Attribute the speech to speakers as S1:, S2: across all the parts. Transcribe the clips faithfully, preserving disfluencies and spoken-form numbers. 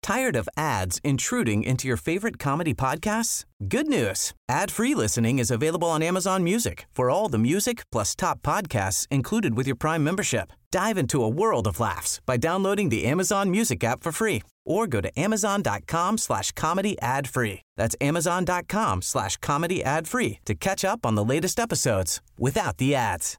S1: Tired of ads intruding into your favorite comedy podcasts? Good news. Ad-free listening is available on Amazon Music for all the music plus top podcasts included with your Prime membership. Dive into a world of laughs by downloading the Amazon Music app for free or go to amazon.com slash comedy ad free. That's amazon.com slash comedy ad free to catch up on the latest episodes without the ads.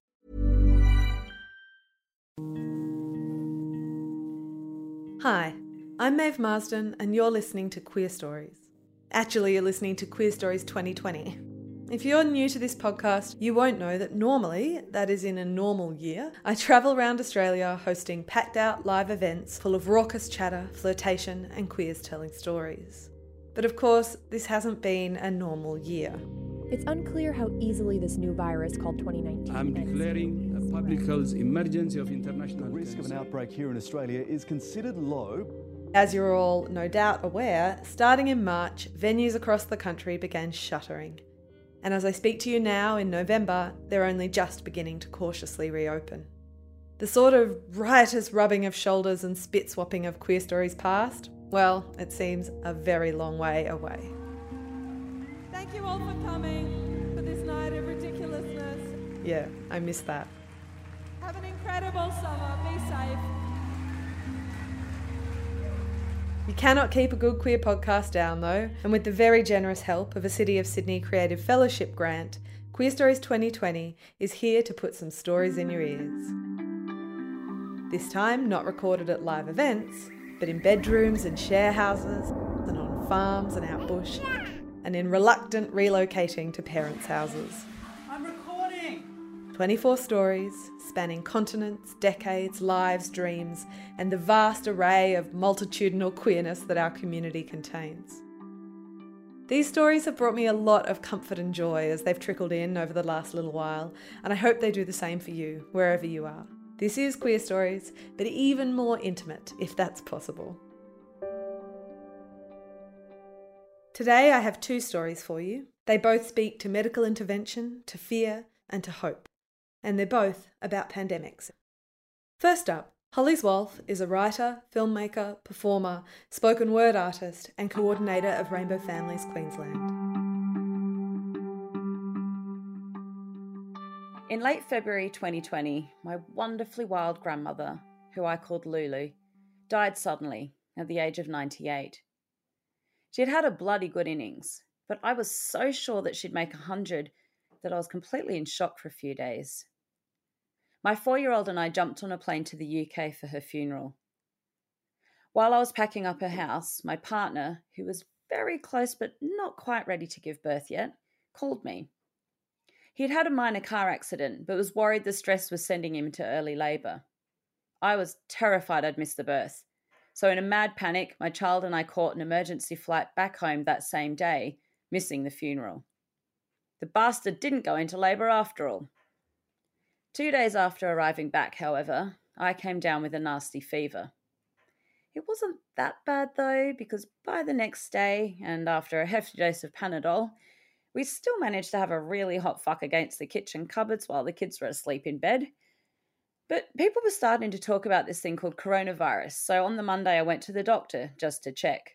S2: Hi, I'm Maeve Marsden and you're listening to Queer Stories. Actually, you're listening to Queer Stories twenty twenty. If you're new to this podcast, you won't know that normally, that is in a normal year, I travel around Australia hosting packed out live events full of raucous chatter, flirtation and queers telling stories. But of course, this hasn't been a normal year.
S3: It's unclear how easily this new virus called twenty nineteen...
S4: I'm declaring a public health emergency of international...
S5: The risk of an outbreak here in Australia is considered low.
S2: As you're all no doubt aware, starting in March, venues across the country began shuttering. And as I speak to you now in November, they're only just beginning to cautiously reopen. The sort of riotous rubbing of shoulders and spit swapping of Queer Stories past, well, it seems a very long way away.
S6: Thank you all for coming for this night of ridiculousness.
S2: Yeah, I miss that.
S6: Have an incredible summer. Be safe.
S2: You cannot keep a good queer podcast down though, and with the very generous help of a City of Sydney Creative Fellowship grant, Queer Stories twenty twenty is here to put some stories in your ears. This time not recorded at live events, but in bedrooms and share houses, and on farms and out bush, and in reluctant relocating to parents' houses.
S6: I'm recording.
S2: twenty-four stories, spanning continents, decades, lives, dreams, and the vast array of multitudinal queerness that our community contains. These stories have brought me a lot of comfort and joy as they've trickled in over the last little while, and I hope they do the same for you, wherever you are. This is Queer Stories, but even more intimate, if that's possible. Today I have two stories for you. They both speak to medical intervention, to fear, and to hope. And they're both about pandemics. First up, Holly Zwolf is a writer, filmmaker, performer, spoken word artist and coordinator of Rainbow Families Queensland.
S7: In late February twenty twenty, my wonderfully wild grandmother, who I called Lulu, died suddenly at the age of ninety-eight. She had had a bloody good innings, but I was so sure that she'd make a hundred that I was completely in shock for a few days. My four-year-old and I jumped on a plane to the U K for her funeral. While I was packing up her house, my partner, who was very close but not quite ready to give birth yet, called me. He'd had a minor car accident but was worried the stress was sending him into early labour. I was terrified I'd miss the birth, so in a mad panic, my child and I caught an emergency flight back home that same day, missing the funeral. The bastard didn't go into labour after all. Two days after arriving back, however, I came down with a nasty fever. It wasn't that bad though, because by the next day, and after a hefty dose of Panadol, we still managed to have a really hot fuck against the kitchen cupboards while the kids were asleep in bed. But people were starting to talk about this thing called coronavirus, so on the Monday I went to the doctor just to check.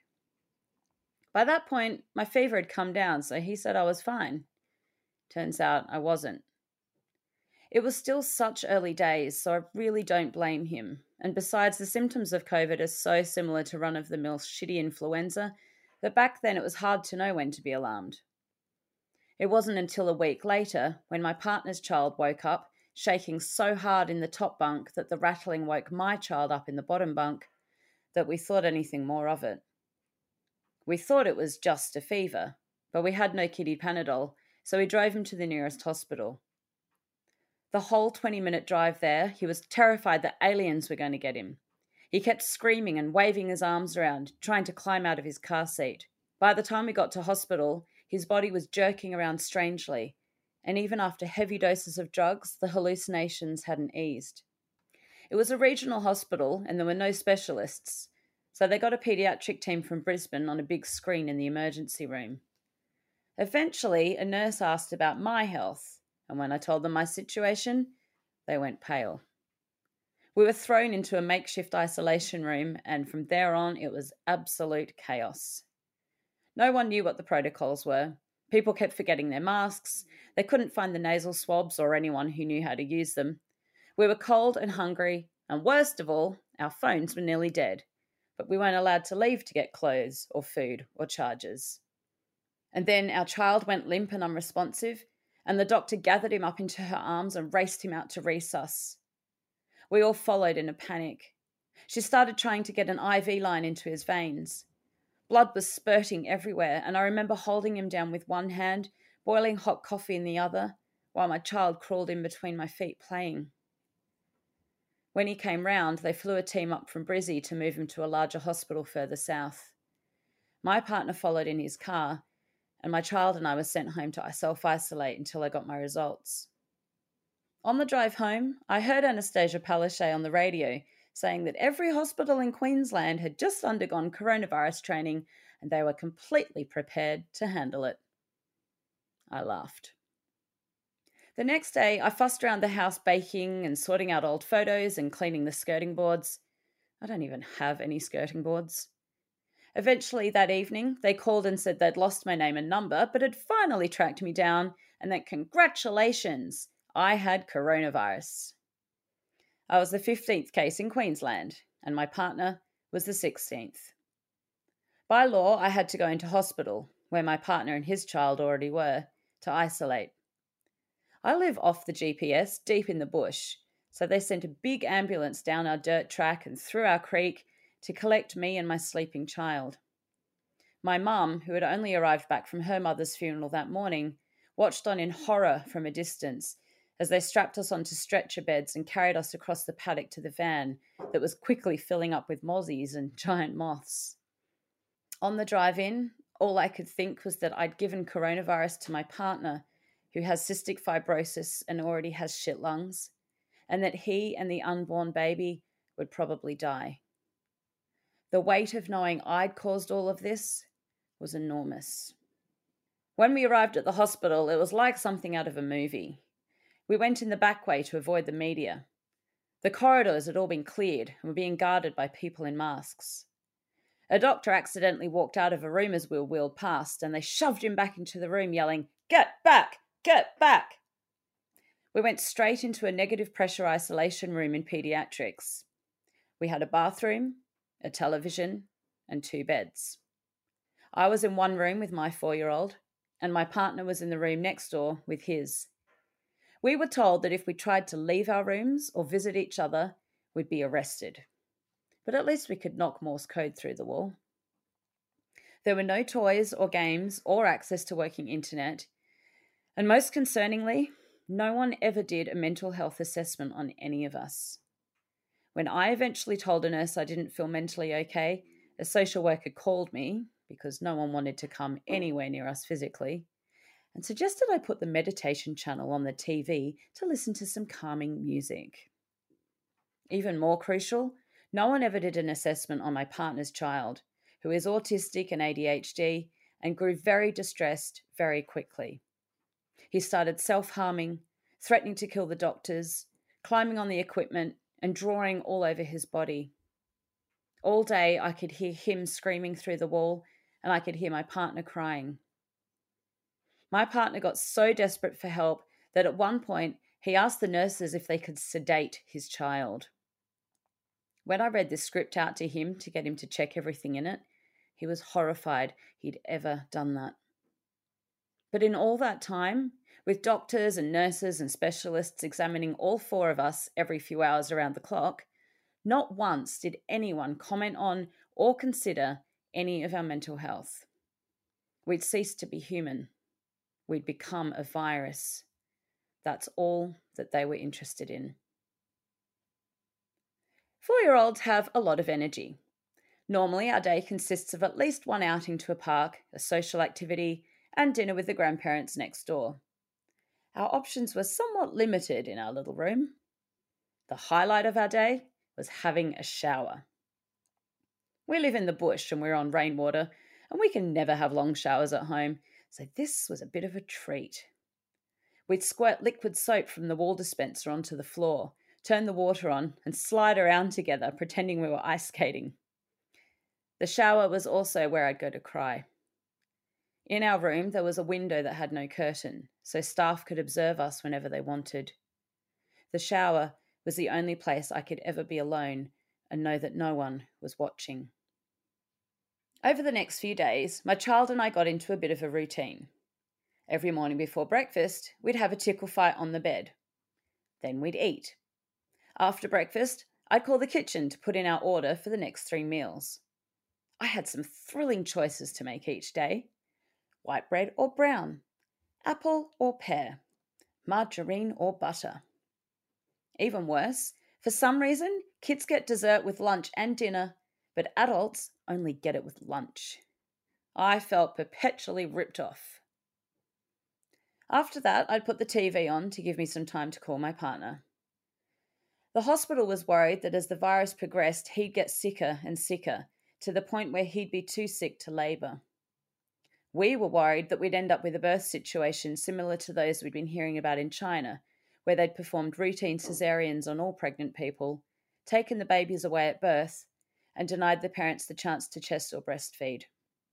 S7: By that point, my fever had come down, so he said I was fine. Turns out I wasn't. It was still such early days, so I really don't blame him. And besides, the symptoms of COVID are so similar to run-of-the-mill shitty influenza that back then it was hard to know when to be alarmed. It wasn't until a week later, when my partner's child woke up, shaking so hard in the top bunk that the rattling woke my child up in the bottom bunk, that we thought anything more of it. We thought it was just a fever, but we had no kiddie Panadol, so we drove him to the nearest hospital. The whole twenty-minute drive there, he was terrified that aliens were going to get him. He kept screaming and waving his arms around, trying to climb out of his car seat. By the time we got to hospital, his body was jerking around strangely, and even after heavy doses of drugs, the hallucinations hadn't eased. It was a regional hospital, and there were no specialists, so they got a paediatric team from Brisbane on a big screen in the emergency room. Eventually, a nurse asked about my health, and when I told them my situation, they went pale. We were thrown into a makeshift isolation room, and from there on, it was absolute chaos. No one knew what the protocols were. People kept forgetting their masks. They couldn't find the nasal swabs or anyone who knew how to use them. We were cold and hungry, and worst of all, our phones were nearly dead. But we weren't allowed to leave to get clothes or food or chargers. And then our child went limp and unresponsive, and the doctor gathered him up into her arms and raced him out to resus. We all followed in a panic. She started trying to get an I V line into his veins. Blood was spurting everywhere, and I remember holding him down with one hand, boiling hot coffee in the other, while my child crawled in between my feet playing. When he came round, they flew a team up from Brizzy to move him to a larger hospital further south. My partner followed in his car, and my child and I were sent home to self-isolate until I got my results. On the drive home, I heard Anastasia Palaszczuk on the radio saying that every hospital in Queensland had just undergone coronavirus training and they were completely prepared to handle it. I laughed. The next day, I fussed around the house baking and sorting out old photos and cleaning the skirting boards. I don't even have any skirting boards. Eventually that evening, they called and said they'd lost my name and number, but had finally tracked me down, and that congratulations, I had coronavirus. I was the fifteenth case in Queensland, and my partner was the sixteenth. By law, I had to go into hospital, where my partner and his child already were, to isolate. I live off the G P S, deep in the bush, so they sent a big ambulance down our dirt track and through our creek to collect me and my sleeping child. My mum, who had only arrived back from her mother's funeral that morning, watched on in horror from a distance as they strapped us onto stretcher beds and carried us across the paddock to the van that was quickly filling up with mozzies and giant moths. On the drive in, all I could think was that I'd given coronavirus to my partner, who has cystic fibrosis and already has shit lungs, and that he and the unborn baby would probably die. The weight of knowing I'd caused all of this was enormous. When we arrived at the hospital, it was like something out of a movie. We went in the back way to avoid the media. The corridors had all been cleared and were being guarded by people in masks. A doctor accidentally walked out of a room as we wheeled past, and they shoved him back into the room, yelling, "Get back! Get back!" We went straight into a negative pressure isolation room in paediatrics. We had a bathroom, a television, and two beds. I was in one room with my four-year-old, and my partner was in the room next door with his. We were told that if we tried to leave our rooms or visit each other, we'd be arrested. But at least we could knock Morse code through the wall. There were no toys or games or access to working internet, and most concerningly, no one ever did a mental health assessment on any of us. When I eventually told a nurse I didn't feel mentally okay, a social worker called me, because no one wanted to come anywhere near us physically, and suggested I put the meditation channel on the T V to listen to some calming music. Even more crucial, no one ever did an assessment on my partner's child, who is autistic and A D H D and grew very distressed very quickly. He started self-harming, threatening to kill the doctors, climbing on the equipment, and drawing all over his body. All day I could hear him screaming through the wall, and I could hear my partner crying. My partner got so desperate for help that at one point he asked the nurses if they could sedate his child. When I read this script out to him to get him to check everything in it, he was horrified he'd ever done that. But in all that time, with doctors and nurses and specialists examining all four of us every few hours around the clock, not once did anyone comment on or consider any of our mental health. We'd ceased to be human. We'd become a virus. That's all that they were interested in. Four-year-olds have a lot of energy. Normally, our day consists of at least one outing to a park, a social activity, and dinner with the grandparents next door. Our options were somewhat limited in our little room. The highlight of our day was having a shower. We live in the bush and we're on rainwater, and we can never have long showers at home, so this was a bit of a treat. We'd squirt liquid soap from the wall dispenser onto the floor, turn the water on, and slide around together, pretending we were ice skating. The shower was also where I'd go to cry. In our room, there was a window that had no curtain, so staff could observe us whenever they wanted. The shower was the only place I could ever be alone and know that no one was watching. Over the next few days, my child and I got into a bit of a routine. Every morning before breakfast, we'd have a tickle fight on the bed. Then we'd eat. After breakfast, I'd call the kitchen to put in our order for the next three meals. I had some thrilling choices to make each day. White bread or brown, apple or pear, margarine or butter. Even worse, for some reason, kids get dessert with lunch and dinner, but adults only get it with lunch. I felt perpetually ripped off. After that, I'd put the T V on to give me some time to call my partner. The hospital was worried that as the virus progressed, he'd get sicker and sicker, to the point where he'd be too sick to labour. We were worried that we'd end up with a birth situation similar to those we'd been hearing about in China, where they'd performed routine caesareans on all pregnant people, taken the babies away at birth, and denied the parents the chance to chest or breastfeed.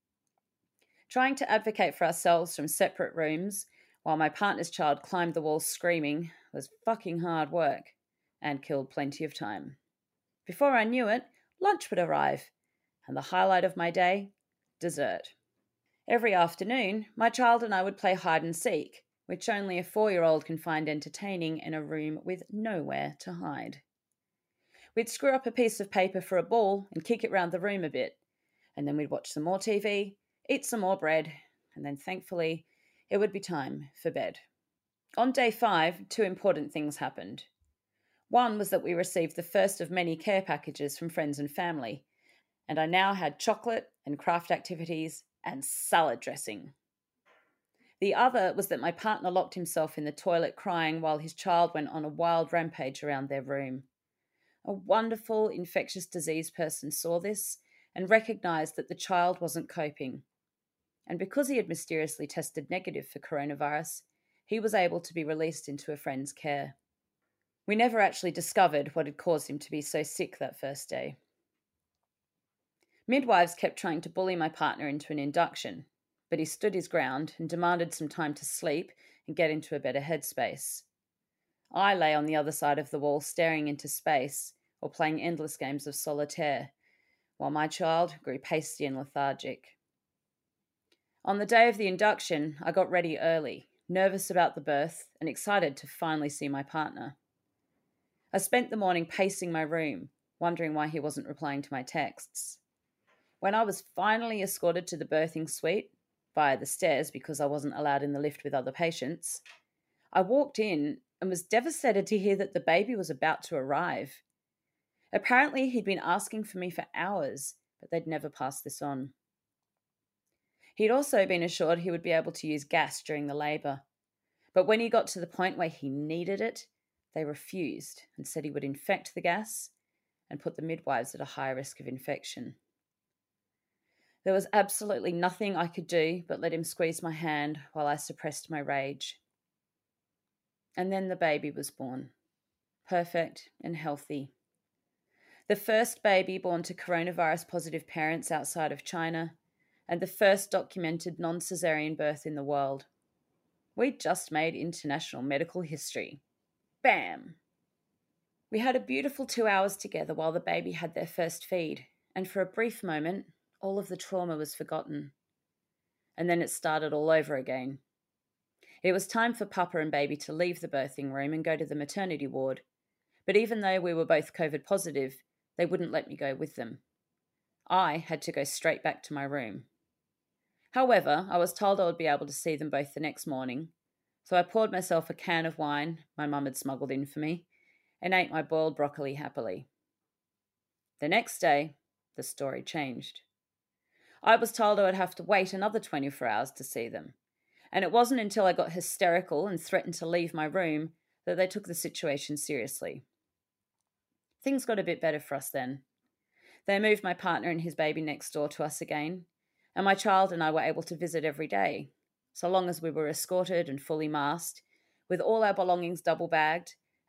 S7: Trying to advocate for ourselves from separate rooms, while my partner's child climbed the walls screaming, was fucking hard work, and killed plenty of time. Before I knew it, lunch would arrive, and the highlight of my day, dessert. Every afternoon, my child and I would play hide and seek, which only a four-year-old can find entertaining in a room with nowhere to hide. We'd screw up a piece of paper for a ball and kick it round the room a bit, and then we'd watch some more T V, eat some more bread, and then thankfully it would be time for bed. On day five, two important things happened. One was that we received the first of many care packages from friends and family, and I now had chocolate and craft activities and salad dressing. The other was that my partner locked himself in the toilet crying while his child went on a wild rampage around their room. A wonderful infectious disease person saw this and recognised that the child wasn't coping. And because he had mysteriously tested negative for coronavirus, he was able to be released into a friend's care. We never actually discovered what had caused him to be so sick that first day. Midwives kept trying to bully my partner into an induction, but he stood his ground and demanded some time to sleep and get into a better headspace. I lay on the other side of the wall staring into space or playing endless games of solitaire, while my child grew pasty and lethargic. On the day of the induction, I got ready early, nervous about the birth and excited to finally see my partner. I spent the morning pacing my room, wondering why he wasn't replying to my texts. When I was finally escorted to the birthing suite, via the stairs because I wasn't allowed in the lift with other patients, I walked in and was devastated to hear that the baby was about to arrive. Apparently, he'd been asking for me for hours, but they'd never passed this on. He'd also been assured he would be able to use gas during the labour, but when he got to the point where he needed it, they refused and said he would infect the gas and put the midwives at a high risk of infection. There was absolutely nothing I could do but let him squeeze my hand while I suppressed my rage. And then the baby was born, perfect and healthy. The first baby born to coronavirus-positive parents outside of China, and the first documented non-caesarean birth in the world. We just made international medical history. Bam! We had a beautiful two hours together while the baby had their first feed, and for a brief moment, all of the trauma was forgotten. And then it started all over again. It was time for Papa and Baby to leave the birthing room and go to the maternity ward, but even though we were both COVID positive, they wouldn't let me go with them. I had to go straight back to my room. However, I was told I would be able to see them both the next morning, so I poured myself a can of wine my mum had smuggled in for me and ate my boiled broccoli happily. The next day, the story changed. I was told I would have to wait another twenty-four hours to see them, and it wasn't until I got hysterical and threatened to leave my room that they took the situation seriously. Things got a bit better for us then. They moved my partner and his baby next door to us again, and my child and I were able to visit every day, so long as we were escorted and fully masked, with all our belongings double-bagged,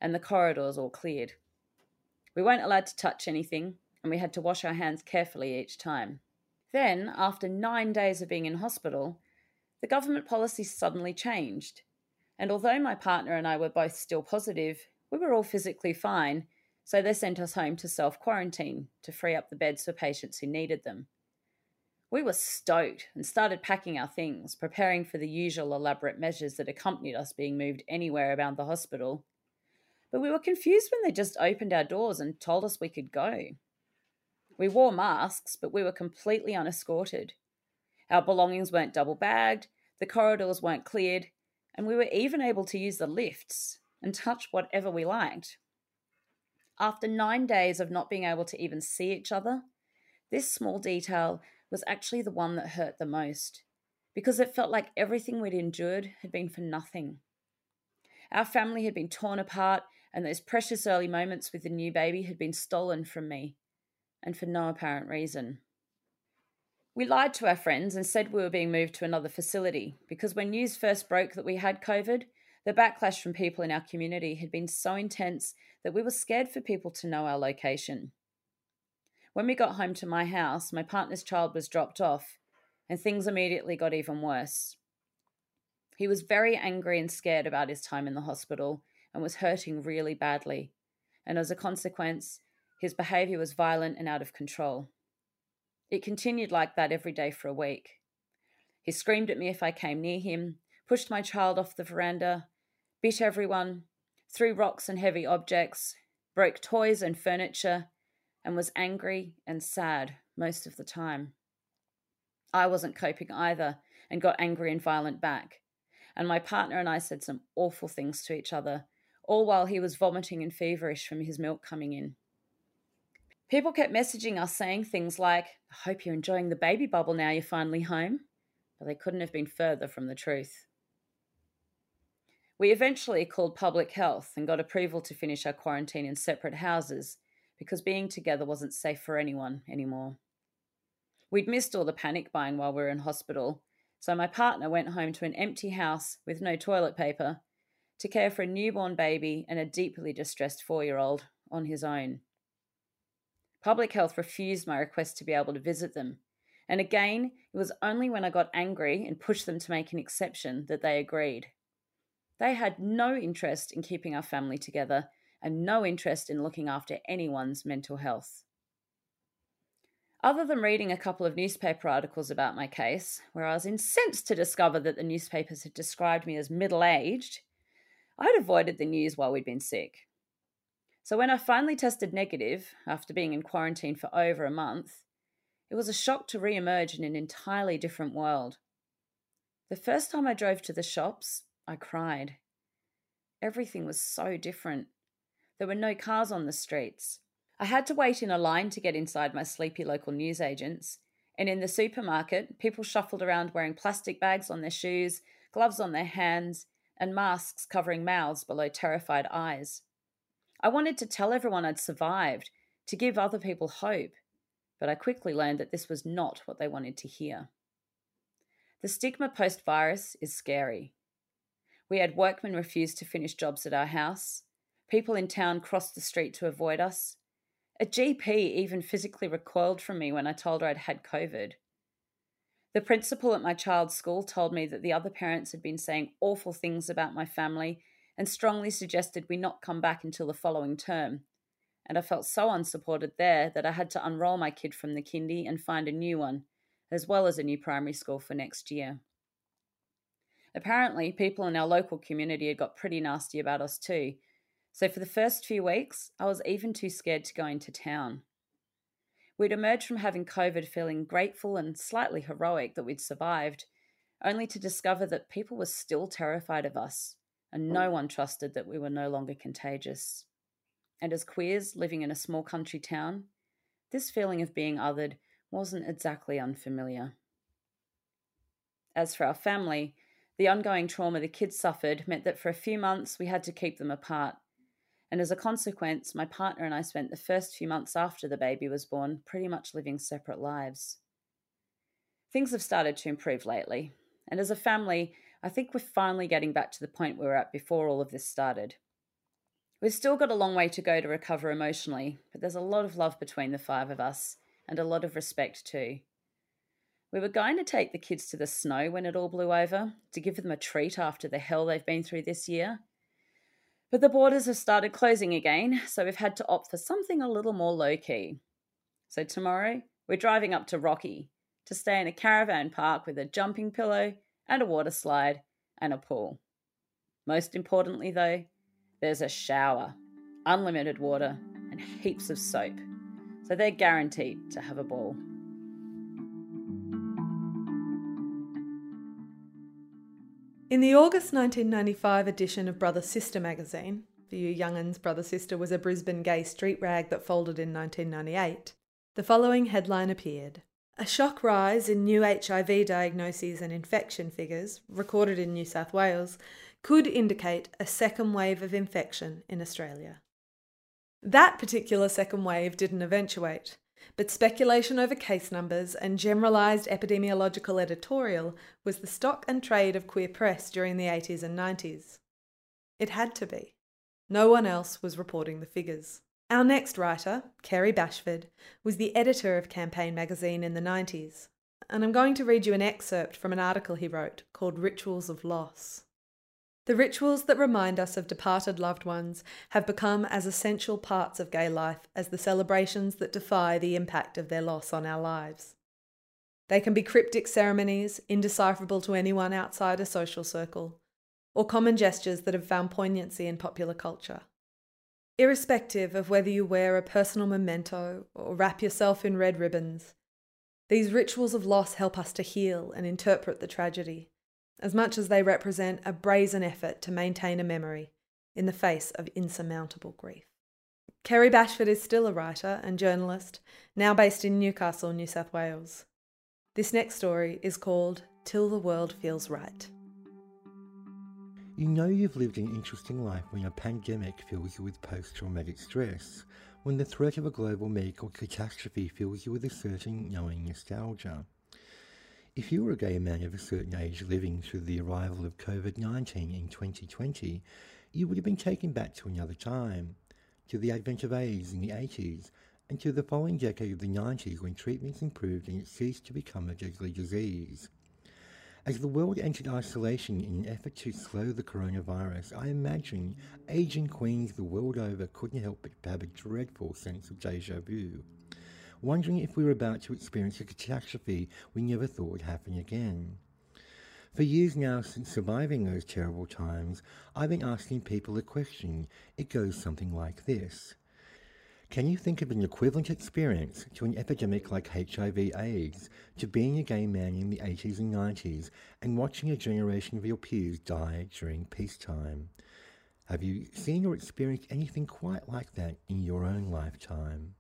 S7: and the corridors all cleared. We weren't allowed to touch anything, and we had to wash our hands carefully each time. Then, after nine days of being in hospital, the government policy suddenly changed. And although my partner and I were both still positive, we were all physically fine, so they sent us home to self-quarantine to free up the beds for patients who needed them. We were stoked and started packing our things, preparing for the usual elaborate measures that accompanied us being moved anywhere around the hospital. But we were confused when they just opened our doors and told us we could go. We wore masks, but we were completely unescorted. Our belongings weren't double-bagged, the corridors weren't cleared, and we were even able to use the lifts and touch whatever we liked. After nine days of not being able to even see each other, this small detail was actually the one that hurt the most, because it felt like everything we'd endured had been for nothing. Our family had been torn apart, and those precious early moments with the new baby had been stolen from me, and for no apparent reason. We lied to our friends and said we were being moved to another facility, because when news first broke that we had COVID, the backlash from people in our community had been so intense that we were scared for people to know our location. When we got home to my house, my partner's child was dropped off, and things immediately got even worse. He was very angry and scared about his time in the hospital and was hurting really badly, and as a consequence, his behaviour was violent and out of control. It continued like that every day for a week. He screamed at me if I came near him, pushed my child off the veranda, bit everyone, threw rocks and heavy objects, broke toys and furniture, and was angry and sad most of the time. I wasn't coping either and got angry and violent back, and my partner and I said some awful things to each other, all while he was vomiting and feverish from his milk coming in. People kept messaging us saying things like, "I hope you're enjoying the baby bubble now you're finally home," but they couldn't have been further from the truth. We eventually called public health and got approval to finish our quarantine in separate houses because being together wasn't safe for anyone anymore. We'd missed all the panic buying while we were in hospital, so my partner went home to an empty house with no toilet paper to care for a newborn baby and a deeply distressed four-year-old on his own. Public health refused my request to be able to visit them, and again, it was only when I got angry and pushed them to make an exception that they agreed. They had no interest in keeping our family together and no interest in looking after anyone's mental health. Other than reading a couple of newspaper articles about my case, where I was incensed to discover that the newspapers had described me as middle-aged, I'd avoided the news while we'd been sick. So when I finally tested negative, after being in quarantine for over a month, it was a shock to re-emerge in an entirely different world. The first time I drove to the shops, I cried. Everything was so different. There were no cars on the streets. I had to wait in a line to get inside my sleepy local newsagents, and in the supermarket, people shuffled around wearing plastic bags on their shoes, gloves on their hands, and masks covering mouths below terrified eyes. I wanted to tell everyone I'd survived, to give other people hope, but I quickly learned that this was not what they wanted to hear. The stigma post-virus is scary. We had workmen refuse to finish jobs at our house. People in town crossed the street to avoid us. A G P even physically recoiled from me when I told her I'd had COVID. The principal at my child's school told me that the other parents had been saying awful things about my family and strongly suggested we not come back until the following term. And I felt so unsupported there that I had to unroll my kid from the kindy and find a new one, as well as a new primary school for next year. Apparently, people in our local community had got pretty nasty about us too, so for the first few weeks, I was even too scared to go into town. We'd emerged from having COVID feeling grateful and slightly heroic that we'd survived, only to discover that people were still terrified of us, and no one trusted that we were no longer contagious. And as queers living in a small country town, this feeling of being othered wasn't exactly unfamiliar. As for our family, the ongoing trauma the kids suffered meant that for a few months we had to keep them apart, and as a consequence, my partner and I spent the first few months after the baby was born pretty much living separate lives. Things have started to improve lately, and as a family, I think we're finally getting back to the point we were at before all of this started. We've still got a long way to go to recover emotionally, but there's a lot of love between the five of us, and a lot of respect too. We were going to take the kids to the snow when it all blew over, to give them a treat after the hell they've been through this year. But the borders have started closing again, so we've had to opt for something a little more low-key. So tomorrow, we're driving up to Rocky to stay in a caravan park with a jumping pillow and a water slide and a pool. Most importantly though, there's a shower, unlimited water, and heaps of soap. So they're guaranteed to have a ball.
S2: In the August nineteen ninety-five edition of Brother Sister magazine, for you young'uns, Brother Sister was a Brisbane gay street rag that folded in nineteen ninety-eight, the following headline appeared. A shock rise in new H I V diagnoses and infection figures, recorded in New South Wales, could indicate a second wave of infection in Australia. That particular second wave didn't eventuate, but speculation over case numbers and generalised epidemiological editorial was the stock and trade of queer press during the eighties and nineties. It had to be. No one else was reporting the figures. Our next writer, Kerry Bashford, was the editor of Campaign magazine in the nineties, and I'm going to read you an excerpt from an article he wrote called Rituals of Loss. The rituals that remind us of departed loved ones have become as essential parts of gay life as the celebrations that defy the impact of their loss on our lives. They can be cryptic ceremonies, indecipherable to anyone outside a social circle, or common gestures that have found poignancy in popular culture. Irrespective of whether you wear a personal memento or wrap yourself in red ribbons, these rituals of loss help us to heal and interpret the tragedy, as much as they represent a brazen effort to maintain a memory in the face of insurmountable grief. Kerry Bashford is still a writer and journalist, now based in Newcastle, New South Wales. This next story is called Till the World Feels Right.
S8: You know you've lived an interesting life when a pandemic fills you with post-traumatic stress, when the threat of a global medical catastrophe fills you with a certain knowing nostalgia. If you were a gay man of a certain age living through the arrival of covid nineteen in twenty twenty, you would have been taken back to another time, to the advent of AIDS in the eighties, and to the following decade of the nineties when treatments improved and it ceased to become a deadly disease. As the world entered isolation in an effort to slow the coronavirus, I imagine aging queens the world over couldn't help but have a dreadful sense of déjà vu, wondering if we were about to experience a catastrophe we never thought would happen again. For years now, since surviving those terrible times, I've been asking people a question. It goes something like this. Can you think of an equivalent experience to an epidemic like H I V AIDS, to being a gay man in the eighties and nineties and watching a generation of your peers die during peacetime? Have you seen or experienced anything quite like that in your own lifetime?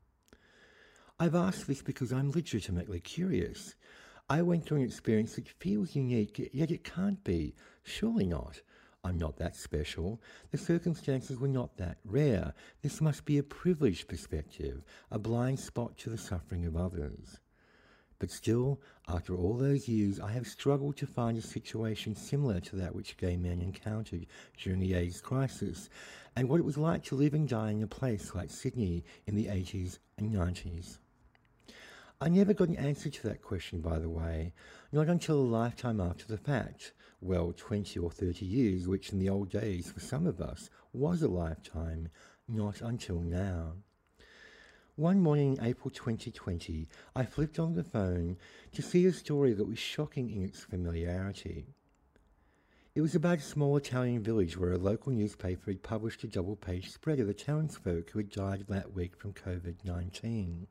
S8: I've asked this because I'm legitimately curious. I went through an experience that feels unique, yet it can't be. Surely not. I'm not that special. The circumstances were not that rare. This must be a privileged perspective, a blind spot to the suffering of others. But still, after all those years, I have struggled to find a situation similar to that which gay men encountered during the AIDS crisis, and what it was like to live and die in a place like Sydney in the eighties and nineties. I never got an answer to that question, by the way, not until a lifetime after the fact. Well, twenty or thirty years, which in the old days for some of us was a lifetime, not until now. One morning in April twenty twenty, I flipped on the phone to see a story that was shocking in its familiarity. It was about a small Italian village where a local newspaper had published a double-page spread of the townsfolk who had died that week from covid nineteen.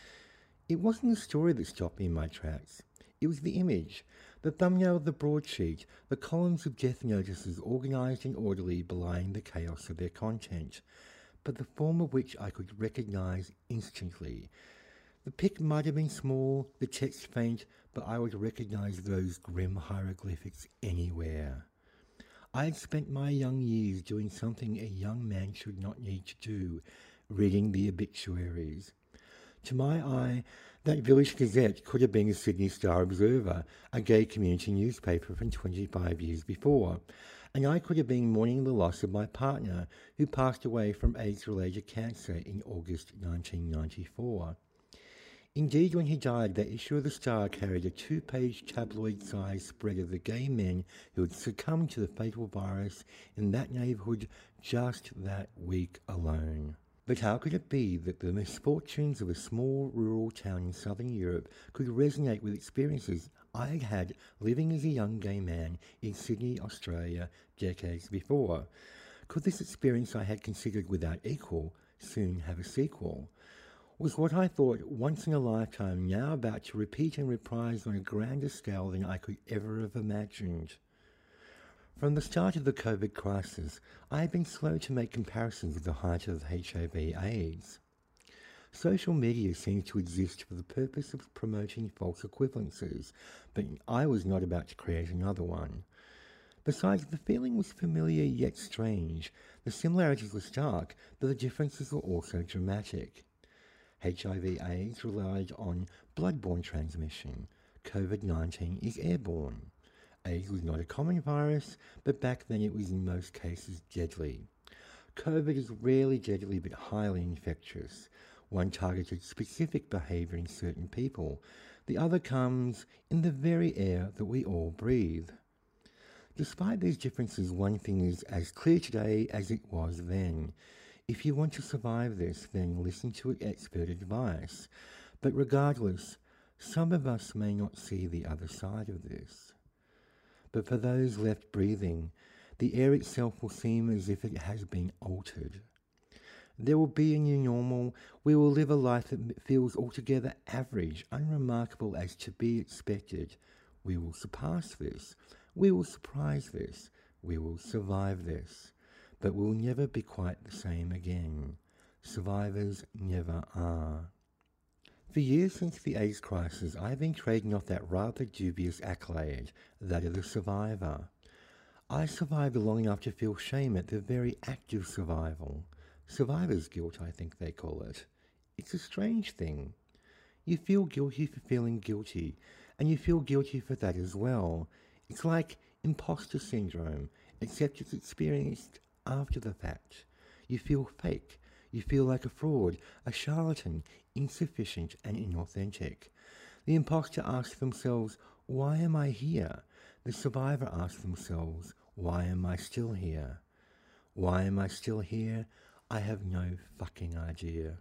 S8: It wasn't the story that stopped me in my tracks. It was the image, the thumbnail of the broadsheet, the columns of death notices organised and orderly belying the chaos of their content, but the form of which I could recognise instantly. The pic might have been small, the text faint, but I would recognise those grim hieroglyphics anywhere. I had spent my young years doing something a young man should not need to do, reading the obituaries. To my eye, that village gazette could have been the Sydney Star Observer, a gay community newspaper from twenty-five years before, and I could have been mourning the loss of my partner who passed away from AIDS-related cancer in August nineteen ninety-four. Indeed, when he died, that issue of the Star carried a two-page tabloid-sized spread of the gay men who had succumbed to the fatal virus in that neighbourhood just that week alone. But how could it be that the misfortunes of a small rural town in southern Europe could resonate with experiences I had had living as a young gay man in Sydney, Australia, decades before? Could this experience I had considered without equal soon have a sequel? Was what I thought once in a lifetime now about to repeat and reprise on a grander scale than I could ever have imagined? From the start of the COVID crisis, I have been slow to make comparisons with the height of H I V AIDS. Social media seems to exist for the purpose of promoting false equivalences, but I was not about to create another one. Besides, the feeling was familiar yet strange. The similarities were stark, but the differences were also dramatic. H I V AIDS relied on blood-borne transmission. COVID nineteen is airborne. AIDS was not a common virus, but back then it was in most cases deadly. COVID is rarely deadly but highly infectious. One targeted specific behaviour in certain people. The other comes in the very air that we all breathe. Despite these differences, one thing is as clear today as it was then. If you want to survive this, then listen to expert advice. But regardless, some of us may not see the other side of this. But for those left breathing, the air itself will seem as if it has been altered. There will be a new normal. We will live a life that feels altogether average, unremarkable as to be expected. We will surpass this. We will surprise this. We will survive this. But we'll never be quite the same again. Survivors never are. For years since the AIDS crisis, I have been trading off that rather dubious accolade, that of the survivor. I survived long enough to feel shame at the very act of survival. Survivor's guilt, I think they call it. It's a strange thing. You feel guilty for feeling guilty, and you feel guilty for that as well. It's like imposter syndrome, except it's experienced after the fact. You feel fake. You feel like a fraud, a charlatan, insufficient and inauthentic. The imposter asks themselves, why am I here? The survivor asks themselves, why am I still here? Why am I still here? I have no fucking idea.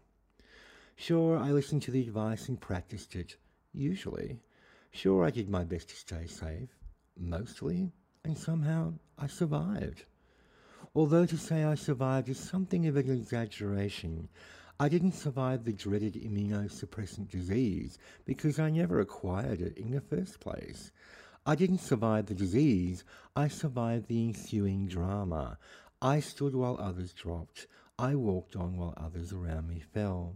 S8: Sure, I listened to the advice and practiced it, usually. Sure, I did my best to stay safe, mostly, and somehow I survived. Although to say I survived is something of an exaggeration. I didn't survive the dreaded immunosuppressant disease because I never acquired it in the first place. I didn't survive the disease, I survived the ensuing drama. I stood while others dropped. I walked on while others around me fell.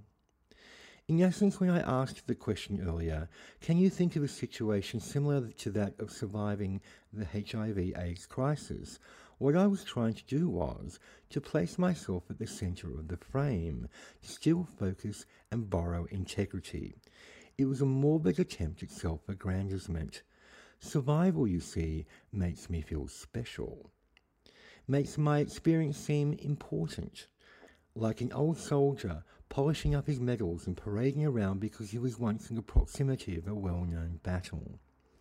S8: In essence, when I asked the question earlier, can you think of a situation similar to that of surviving the H I V AIDS crisis? What I was trying to do was to place myself at the centre of the frame, to still focus and borrow integrity. It was a morbid attempt at self-aggrandizement. Survival, you see, makes me feel special. Makes my experience seem important. Like an old soldier polishing up his medals and parading around because he was once in the proximity of a well-known battle.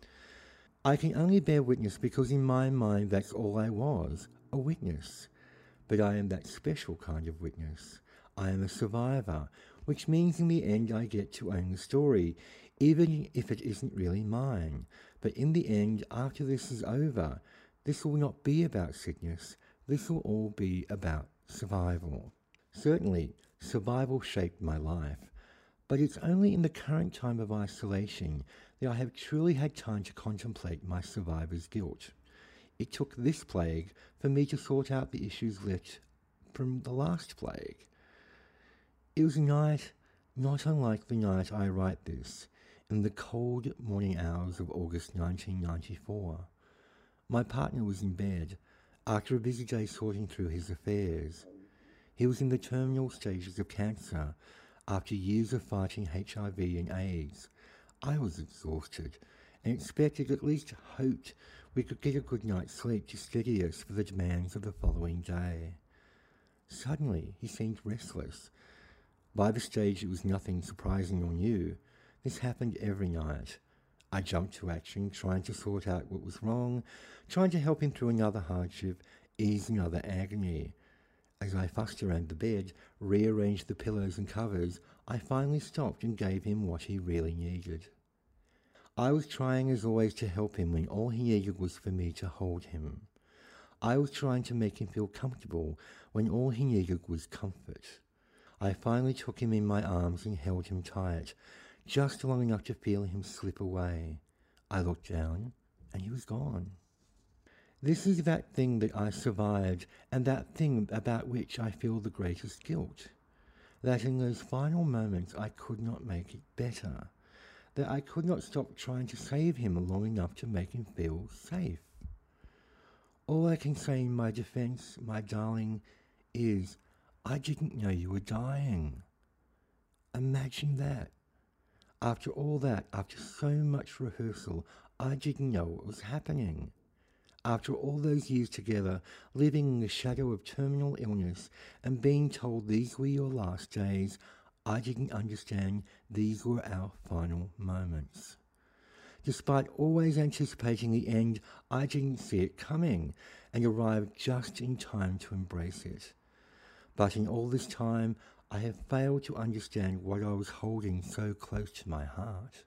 S8: I can only bear witness because in my mind that's all I was, a witness. But I am that special kind of witness. I am a survivor, which means in the end I get to own the story, even if it isn't really mine. But in the end, after this is over, this will not be about sickness, this will all be about survival. Certainly, survival shaped my life, but it's only in the current time of isolation that I have truly had time to contemplate my survivor's guilt. It took this plague for me to sort out the issues left from the last plague. It was a night not unlike the night I write this, in the cold morning hours of August nineteen ninety-four. My partner was in bed, after a busy day sorting through his affairs. He was in the terminal stages of cancer, after years of fighting H I V and AIDS. I was exhausted, and expected, at least hoped, we could get a good night's sleep to steady us for the demands of the following day. Suddenly, he seemed restless. By the stage, it was nothing surprising or new. This happened every night. I jumped to action, trying to sort out what was wrong, trying to help him through another hardship, ease another agony. As I fussed around the bed, rearranged the pillows and covers, I finally stopped and gave him what he really needed. I was trying as always to help him when all he needed was for me to hold him. I was trying to make him feel comfortable when all he needed was comfort. I finally took him in my arms and held him tight, just long enough to feel him slip away. I looked down, and he was gone. This is that thing that I survived, and that thing about which I feel the greatest guilt. That in those final moments I could not make it better. That I could not stop trying to save him long enough to make him feel safe. All I can say in my defense, my darling, is I didn't know you were dying. Imagine that. After all that, after so much rehearsal, I didn't know what was happening. After all those years together, living in the shadow of terminal illness and being told these were your last days, I didn't understand these were our final moments. Despite always anticipating the end, I didn't see it coming and arrived just in time to embrace it. But in all this time, I have failed to understand what I was holding so close to my heart.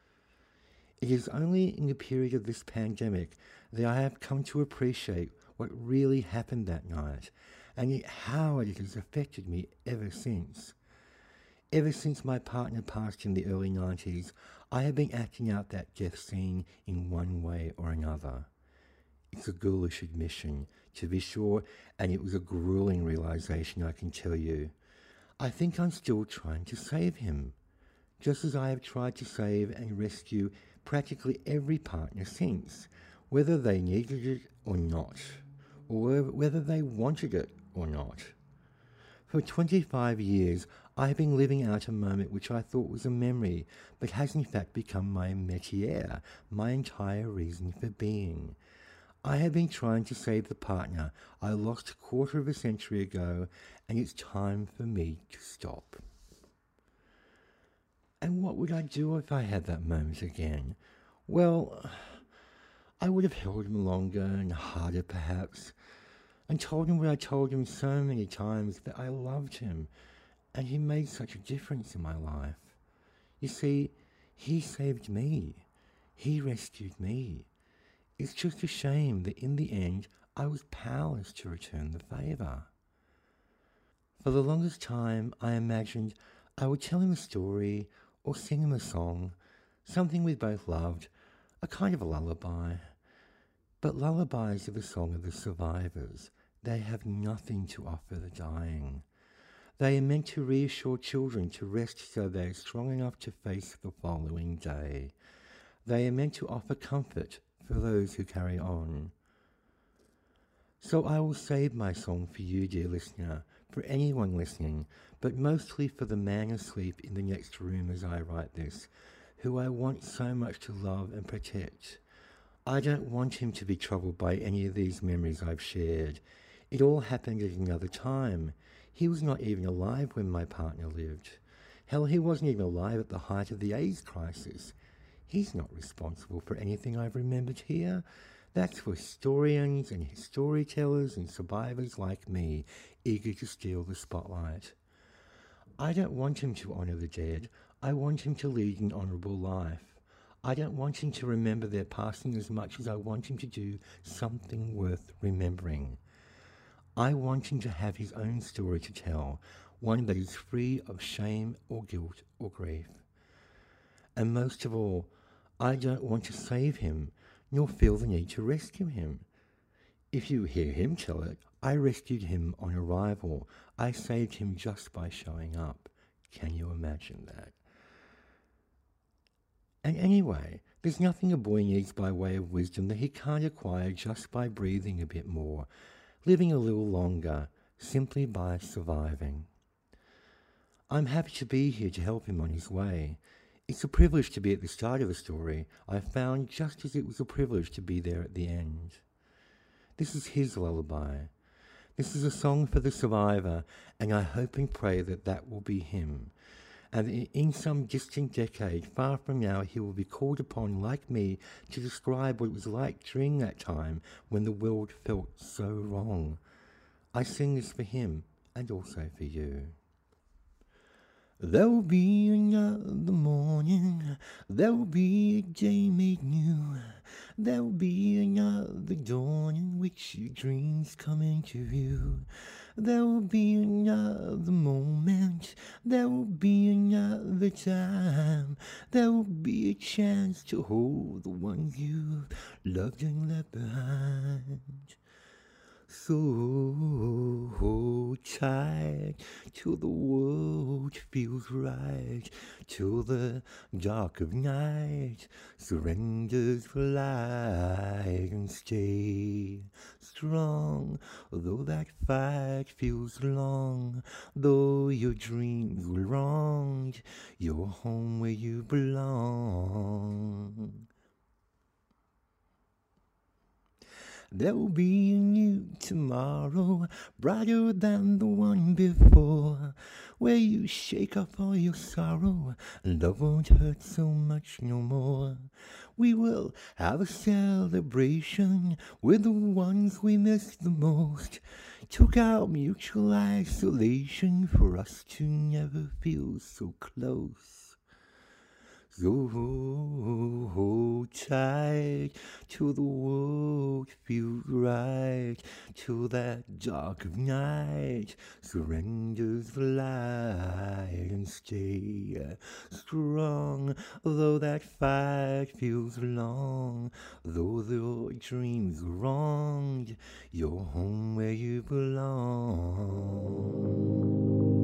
S8: It is only in the period of this pandemic that I have come to appreciate what really happened that night and yet how it has affected me ever since. Ever since my partner passed in the early nineties, I have been acting out that death scene in one way or another. It's a ghoulish admission, to be sure, and it was a grueling realization, I can tell you. I think I'm still trying to save him, just as I have tried to save and rescue practically every partner since, whether they needed it or not, or whether they wanted it or not. For twenty-five years, I have been living out a moment which I thought was a memory, but has in fact become my métier, my entire reason for being. I have been trying to save the partner I lost a quarter of a century ago, and it's time for me to stop. And what would I do if I had that moment again? Well, I would have held him longer and harder perhaps, and told him what I told him so many times, that I loved him, and he made such a difference in my life. You see, he saved me. He rescued me. It's just a shame that in the end I was powerless to return the favour. For the longest time I imagined I would tell him a story or sing him a song, something we both loved, a kind of a lullaby. But lullabies are the song of the survivors. They have nothing to offer the dying. They are meant to reassure children to rest so they are strong enough to face the following day. They are meant to offer comfort for those who carry on. So I will save my song for you, dear listener, for anyone listening, but mostly for the man asleep in the next room as I write this, who I want so much to love and protect. I don't want him to be troubled by any of these memories I've shared. It all happened at another time. He was not even alive when my partner lived. Hell, he wasn't even alive at the height of the AIDS crisis. He's not responsible for anything I've remembered here. That's for historians and storytellers and survivors like me, eager to steal the spotlight. I don't want him to honour the dead. I want him to lead an honourable life. I don't want him to remember their passing as much as I want him to do something worth remembering. I want him to have his own story to tell, one that is free of shame or guilt or grief. And most of all, I don't want to save him, nor feel the need to rescue him. If you hear him tell it, I rescued him on arrival. I saved him just by showing up. Can you imagine that? And anyway, there's nothing a boy needs by way of wisdom that he can't acquire just by breathing a bit more, living a little longer, simply by surviving. I'm happy to be here to help him on his way. It's a privilege to be at the start of a story I found just as it was a privilege to be there at the end. This is his lullaby. This is a song for the survivor, and I hope and pray that that will be him. And in some distant decade, far from now, he will be called upon, like me, to describe what it was like during that time when the world felt so wrong. I sing this for him, and also for you. There will be another morning, there will be a day made new, there will be another dawn in which your dreams come into view. There will be another moment, there will be another time, there will be a chance to hold the ones you've loved and left behind. So hold tight till the world feels right, till the dark of night surrenders the light, and stay strong, though that fight feels long, though your dreams were wronged, you're home where you belong. There will be a new tomorrow, brighter than the one before, where you shake off all your sorrow, and love won't hurt so much no more. We will have a celebration with the ones we miss the most. Took out mutual isolation for us to never feel so close. So hold tight till the world feels right, till that dark of night surrenders the light, and stay strong, though that fight feels long, though your dreams are wronged, you're home where you belong.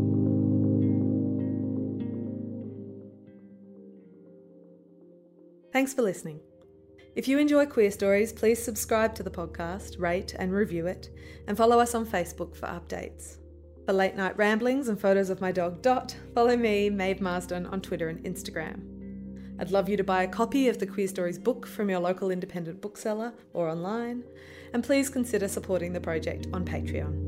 S2: Thanks for listening. If you enjoy Queer Stories, please subscribe to the podcast, rate and review it, and follow us on Facebook for updates. For late night ramblings and photos of my dog Dot, follow me, Maeve Marsden, on Twitter and Instagram. I'd love you to buy a copy of the Queer Stories book from your local independent bookseller or online, and please consider supporting the project on Patreon.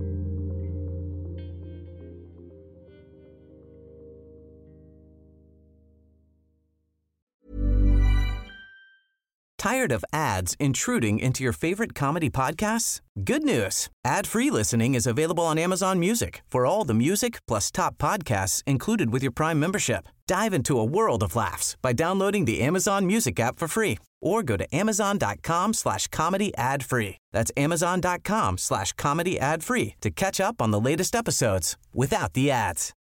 S1: Tired of ads intruding into your favorite comedy podcasts? Good news. Ad-free listening is available on Amazon Music for all the music plus top podcasts included with your Prime membership. Dive into a world of laughs by downloading the Amazon Music app for free or go to amazon.com slash comedy ad free. That's amazon.com slash comedy ad free to catch up on the latest episodes without the ads.